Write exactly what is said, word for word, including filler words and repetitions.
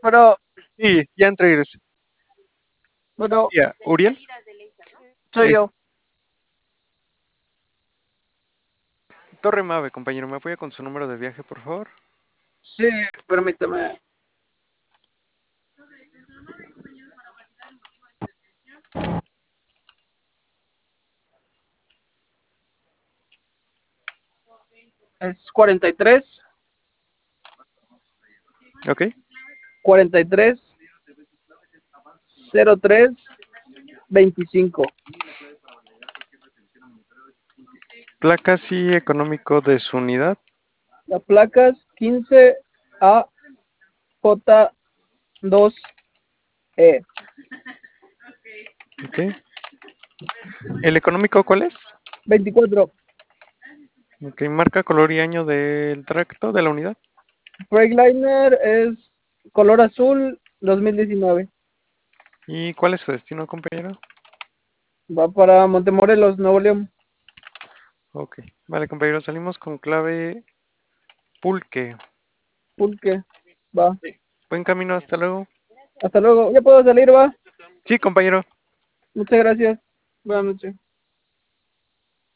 Pero, Sí, ya entré. bueno, Ya, Uriel. soy Es yo. Torre Mave, compañero. ¿Me apoya con su número de viaje, por favor? Sí, permítame. Es cuarenta y tres, Ok. cuarenta y tres, cero tres, veinticinco. Placas y económico de su unidad. La placa es quince A J dos E. Ok. ¿El económico cuál es? veinticuatro. Ok, marca, color y año del tracto de la unidad. Freightliner es color azul dos mil diecinueve. ¿Y cuál es su destino, compañero? Va para Montemorelos, Nuevo León. Ok. Vale, compañero, salimos con clave pulque. Pulque. Va. Buen camino, hasta luego. Hasta luego. Ya puedo salir, va. Sí, compañero. Muchas gracias. Buenas noches.